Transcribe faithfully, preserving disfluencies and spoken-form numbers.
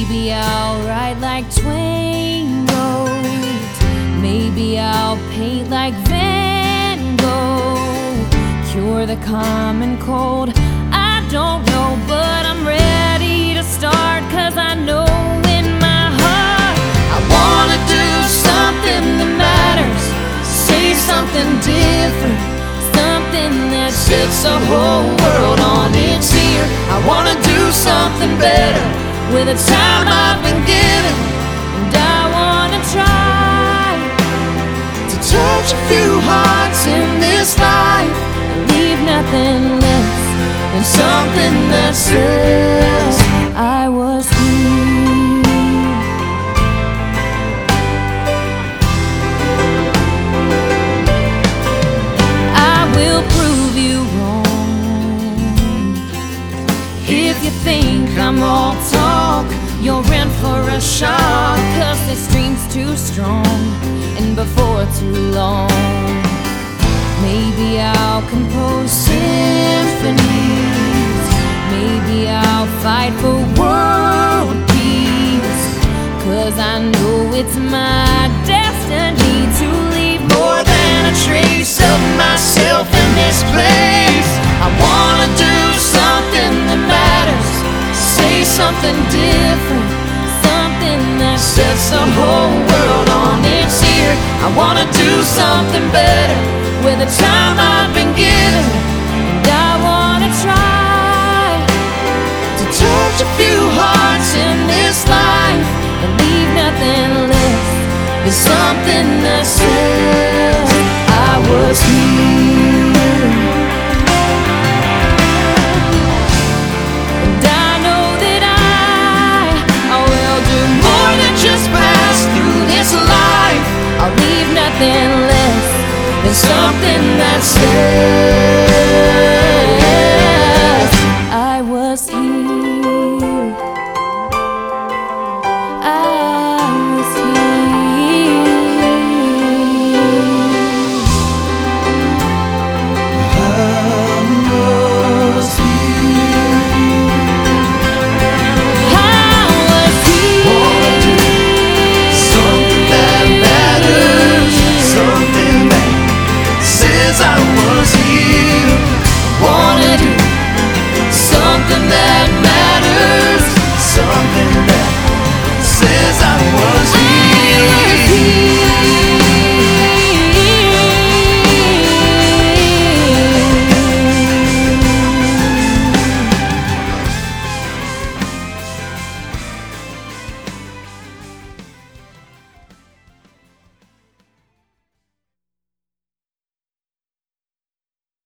Maybe I'll write like Twain wrote. Maybe I'll paint like Van Gogh. Cure the common cold, I don't know, but I'm ready to start. Cause I know in my heart I wanna do something that matters. Say something different, something that sets the whole world on its ear. I wanna do something better with the time I've been given, and I wanna try to touch a few hearts in this life and leave nothing less than something that says I was here. I will prove you wrong. If you think I'm all talk, you're in for a shock. Cause this dream's too strong, and before too long maybe I'll compose symphonies. Maybe I'll fight for world peace. Cause I know it's my destiny to leave more than a trace of myself in this place. I wanna do something that matters. Say something different, something that sets the whole world on its ear. I wanna do something better with the time I've been given, and I wanna try to touch a few hearts in this life and leave nothing less than something that says I was here. And I know that I, I will do more than just pass through this life. I'll leave nothing less than something that says I was here. I was here. I was here. I was here. Something that matters, something that says I was here.